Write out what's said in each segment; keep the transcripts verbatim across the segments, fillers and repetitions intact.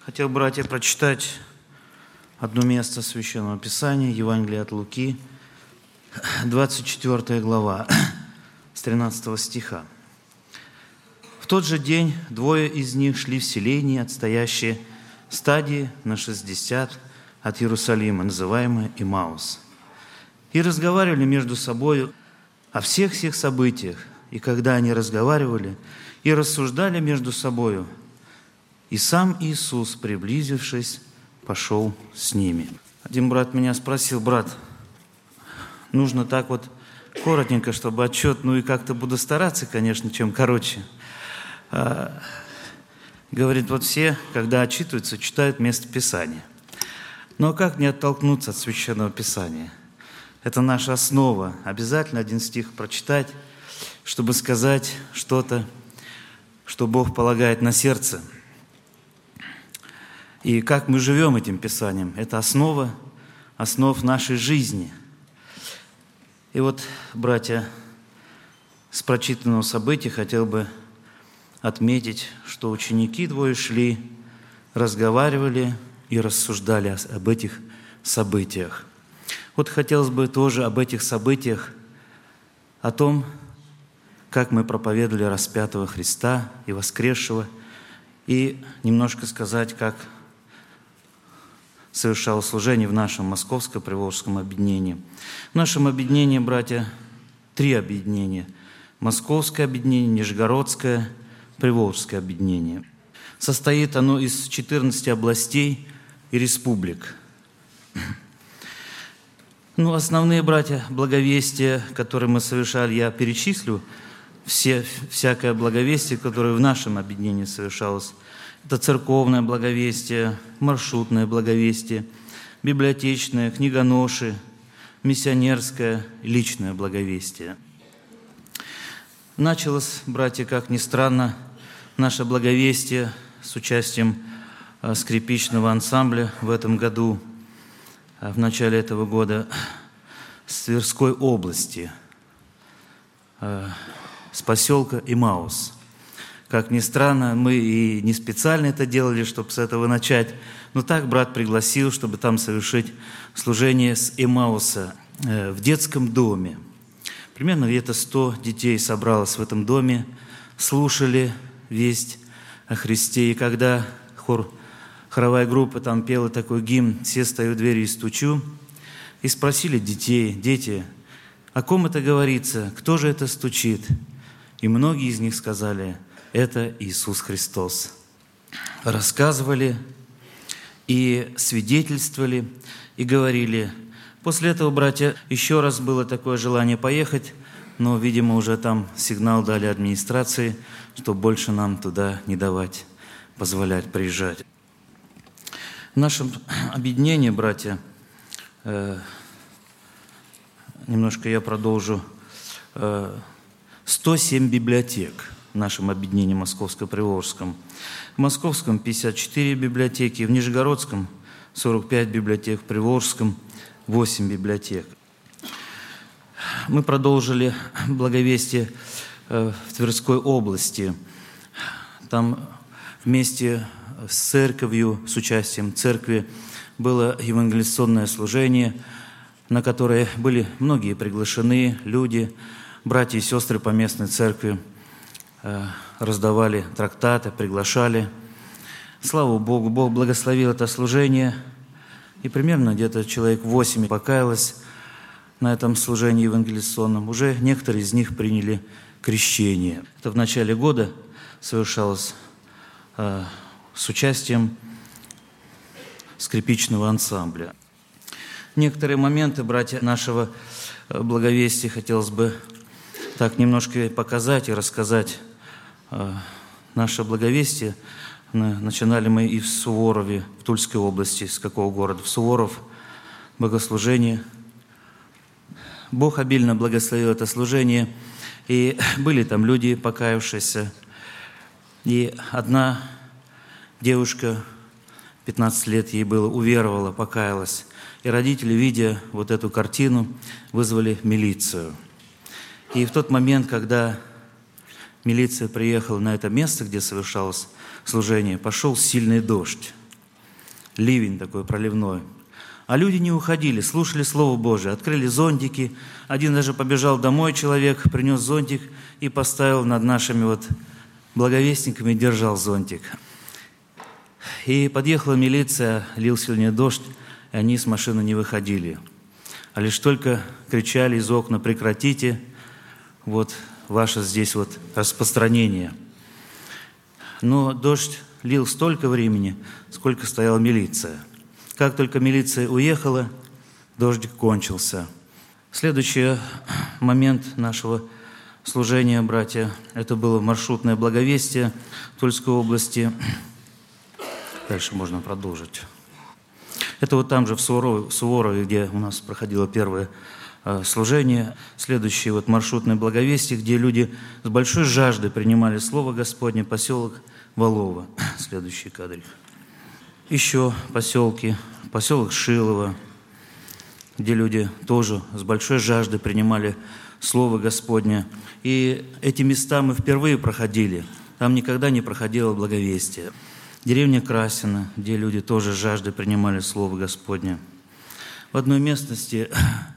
Хотел, братья, прочитать одно место Священного Писания, Евангелие от Луки, двадцать четвёртая глава, с тринадцатого стиха. «В тот же день двое из них шли в селение, отстоящее стадии на шестьдесят от Иерусалима, называемое Имаус, и разговаривали между собою о всех всех событиях. И когда они разговаривали и рассуждали между собою, и сам Иисус, приблизившись, пошел с ними». Один брат меня спросил: брат, нужно так вот коротенько, чтобы отчет, ну и как-то буду стараться, конечно, чем короче. А, говорит, вот все, когда отчитываются, читают место Писания. Но как не оттолкнуться от Священного Писания? Это наша основа. Обязательно один стих прочитать, чтобы сказать что-то, что Бог полагает на сердце. И как мы живем этим Писанием, это основа, основ нашей жизни. И вот, братья, с прочитанного события хотел бы отметить, что ученики двое шли, разговаривали и рассуждали об этих событиях. Вот хотелось бы тоже об этих событиях, о том, как мы проповедовали распятого Христа и воскресшего, и немножко сказать, как совершало служение в нашем Московско-Приволжском объединении. В нашем объединении, братья, три объединения. Московское объединение, Нижегородское, Приволжское объединение. Состоит оно из четырнадцати областей и республик. Ну, основные, братья, благовестия, которые мы совершали, я перечислю, все, всякое благовестие, которое в нашем объединении совершалось. Это церковное благовестие, маршрутное благовестие, библиотечное, книгоноши, миссионерское, личное благовестие. Началось, братья, как ни странно, наше благовестие с участием скрипичного ансамбля в этом году, в начале этого года, с Тверской области, с поселка Имаус. Как ни странно, мы и не специально это делали, чтобы с этого начать, но так брат пригласил, чтобы там совершить служение с Имауса в детском доме. Примерно где-то сто детей собралось в этом доме, слушали весть о Христе. И когда хор, хоровая группа там пела такой гимн «Все стою у двери и стучу», и спросили детей: дети, о ком это говорится, кто же это стучит? И многие из них сказали: это Иисус Христос. Рассказывали и свидетельствовали, и говорили. После этого, братья, еще раз было такое желание поехать, но, видимо, уже там сигнал дали администрации, что больше нам туда не давать, позволять приезжать. В нашем объединении, братья, э, немножко я продолжу, э, сто семь библиотек в нашем объединении Московско-Приволжском. В Московском пятьдесят четыре библиотеки, в Нижегородском сорок пять библиотек, в Приволжском восемь библиотек. Мы продолжили благовестие в Тверской области. Там вместе с церковью, с участием церкви, было евангелизационное служение, на которое были многие приглашены люди, братья и сестры по местной церкви, раздавали трактаты, приглашали. Слава Богу, Бог благословил это служение, и примерно где-то человек восемь покаялось на этом служении евангелизационном. Уже некоторые из них приняли крещение. Это в начале года совершалось э, с участием скрипичного ансамбля. Некоторые моменты, братья, нашего благовестия хотелось бы так немножко показать и рассказать. Э, наше благовестие начинали мы и в Суворове, в Тульской области. С какого города? В Суворов. Богослужение. Бог обильно благословил это служение. И были там люди, покаявшиеся. И одна девушка, пятнадцать лет ей было, уверовала, покаялась. И родители, видя вот эту картину, вызвали милицию. И в тот момент, когда милиция приехала на это место, где совершалось служение, пошел сильный дождь. ливень такой проливной. А люди не уходили, слушали Слово Божие, открыли зонтики. Один даже побежал домой человек, принес зонтик и поставил над нашими вот благовестниками, держал зонтик. И подъехала милиция, лил сильный дождь, и они с машины не выходили. А лишь только кричали из окна: прекратите вот ваше здесь вот распространение. Но дождь лил столько времени, сколько стояла милиция. Как только милиция уехала, дождик кончился. Следующий момент нашего служения, братья, это было маршрутное благовестие Тульской области. Дальше можно продолжить. Это вот там же в Суворове, в Суворове, где у нас проходило первое э, служение. Следующее вот маршрутное благовестие, где люди с большой жаждой принимали Слово Господне, поселок Волово. Следующий кадрик. Еще поселки, поселок Шилово, где люди тоже с большой жаждой принимали Слово Господне. И эти места мы впервые проходили. Там никогда не проходило благовестие. Деревня Красина, где люди тоже с жаждой принимали Слово Господне. В одной местности,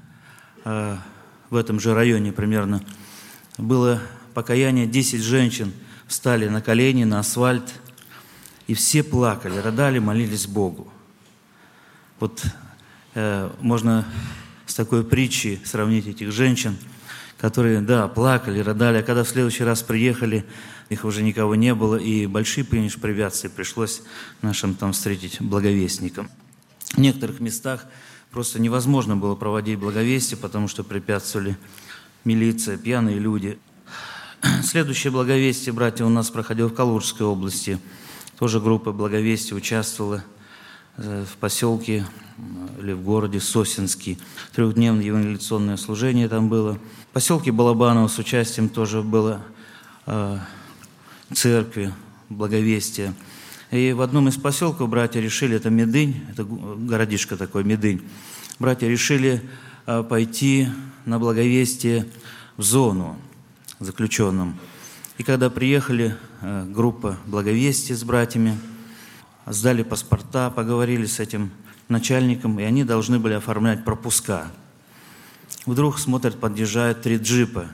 в этом же районе примерно, было покаяние, десять женщин встали на колени, на асфальт, и все плакали, рыдали, молились Богу. Вот э, можно с такой притчей сравнить этих женщин, которые, да, плакали, рыдали, а когда в следующий раз приехали, их уже никого не было, и большие препятствия пришлось нашим там встретить благовестникам. В некоторых местах просто невозможно было проводить благовестие, потому что препятствовали милиция, пьяные люди. Следующее благовестие, братья, у нас проходило в Калужской области. Тоже группа благовестия участвовала в поселке или в городе Сосенский. Трехдневное евангелиционное служение там было. В поселке Балабаново с участием тоже было э, церкви, благовестия. И в одном из поселков братья решили, это Медынь, это городишко такой, Медынь, братья решили э, пойти на благовестие в зону заключенным. И когда приехали э, группа благовестия с братьями, сдали паспорта, поговорили с этим начальником, и они должны были оформлять пропуска. Вдруг, смотрят, подъезжают три джипа.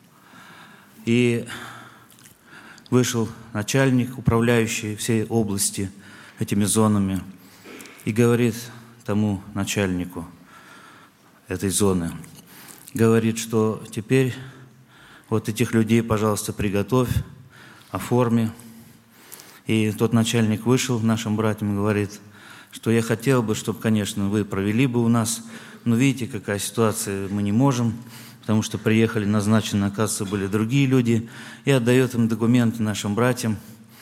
И вышел начальник, управляющий всей области этими зонами, и говорит тому начальнику этой зоны, говорит, что теперь вот этих людей, пожалуйста, приготовь, оформи. И тот начальник вышел нашим братьям и говорит, что я хотел бы, чтобы, конечно, вы провели бы у нас, но видите, какая ситуация, мы не можем, потому что приехали, назначены, оказывается, были другие люди, и отдает им документы нашим братьям.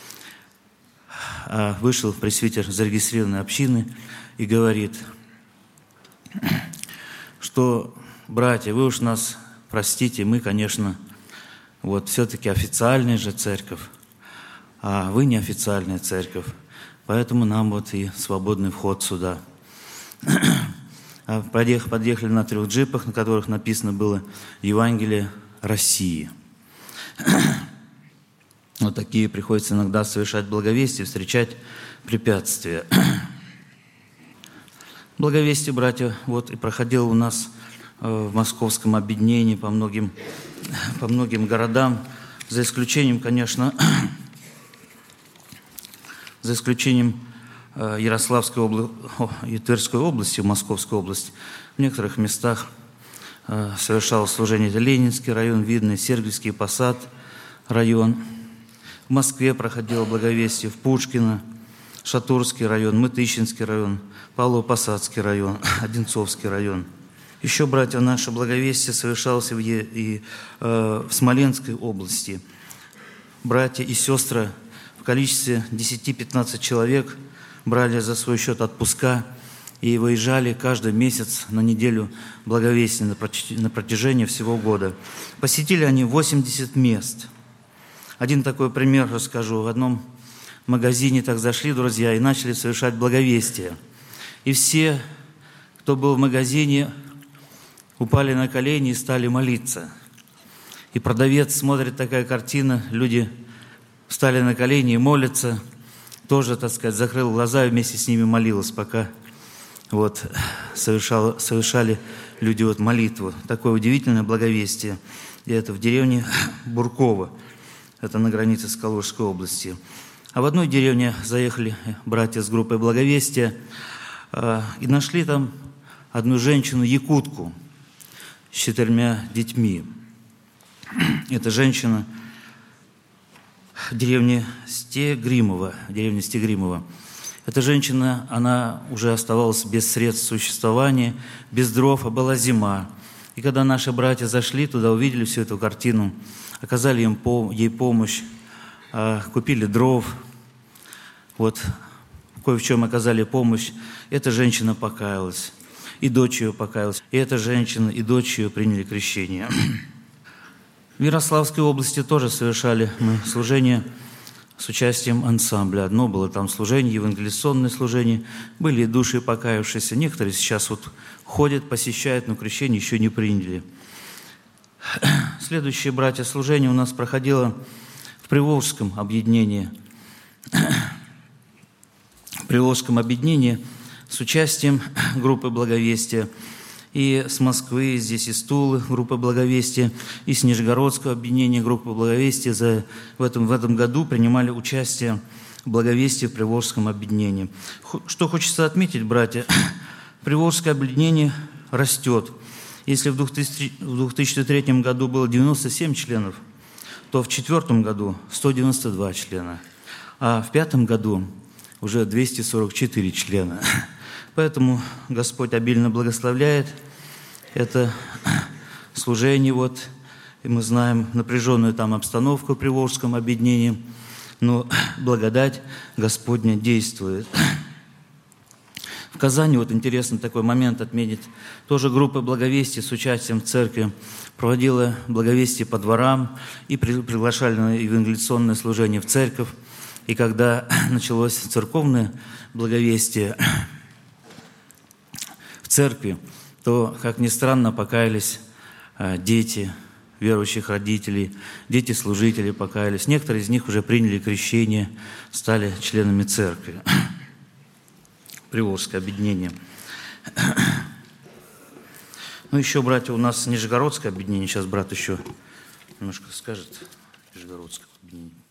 А вышел пресвитер зарегистрированной общины и говорит, что, братья, вы уж нас простите, мы, конечно, вот все-таки официальная же церковь, а вы неофициальная церковь, поэтому нам вот и свободный вход сюда. Подъехали на трех джипах, на которых написано было «Евангелие России». Вот такие приходится иногда совершать благовестие, встречать препятствия. Благовестие, братья, вот и проходило у нас в московском объединении по многим, по многим городам, за исключением, конечно, за исключением Ярославской области, и Тверской области, Московской области. В некоторых местах совершалось служение. Это Ленинский район, Видный, Сергиевский Посад район. В Москве проходило благовестие, в Пушкино, Шатурский район, Мытыщинский район, Павлово-Посадский район, Одинцовский район. Еще, братья, наше благовестие совершалось и в, и, э, в Смоленской области. Братья и сестры в количестве десять-пятнадцать человек брали за свой счет отпуска и выезжали каждый месяц на неделю благовестия на протяжении всего года. Посетили они восемьдесят мест. Один такой пример расскажу. В одном магазине так зашли друзья и начали совершать благовестие. И все, кто был в магазине, упали на колени и стали молиться. И продавец смотрит, такая картина, люди встали на колени и молятся. тоже, так сказать, закрыл глаза и вместе с ними молилась, пока вот совершал, совершали люди вот молитву. Такое удивительное благовестие. И это в деревне Бурково, это на границе с Калужской области. А в одной деревне заехали братья с группой благовестия э, и нашли там одну женщину, якутку, с четырьмя детьми. Эта женщина в деревне Стегримово, деревня Стегримово. Эта женщина, она уже оставалась без средств существования, без дров, а была зима. И когда наши братья зашли туда, увидели всю эту картину, оказали им, ей помощь, купили дров, вот, кое в чем оказали помощь, эта женщина покаялась, и дочь ее покаялась, и эта женщина, и дочь ее приняли крещение. В Ярославской области тоже совершали мы служение с участием ансамбля. Одно было там служение, евангелизационное служение, были и души покаявшиеся. Некоторые сейчас вот ходят, посещают, но крещение еще не приняли. Следующее, братья, служение у нас проходило в Приволжском объединении. В Приволжском объединении с участием группы благовестия. И с Москвы, здесь из Тулы группа благовестия, и с Нижегородского объединения группы благовестия за, в, этом, в этом году принимали участие в благовестии в Приволжском объединении. Что хочется отметить, братья, Приволжское объединение растет. Если в две тысячи третьем году было девяносто семь членов, то в две тысячи четвёртом году сто девяносто два члена, а в две тысячи пятом году уже двести сорок четыре члена. Поэтому Господь обильно благословляет это служение. Вот, и мы знаем напряженную там обстановку в Приволжском объединении, но благодать Господня действует. В Казани, вот интересно такой момент отметить, тоже группа благовестия с участием в церкви проводила благовестие по дворам и приглашали на евангелизационное служение в церковь. И когда началось церковное благовестие в церкви, то, как ни странно, покаялись дети верующих родителей, дети служителей покаялись. Некоторые из них уже приняли крещение, стали членами церкви. Приволжское объединение. Ну, еще, братья, у нас Нижегородское объединение. Сейчас брат еще немножко скажет. Нижегородское объединение.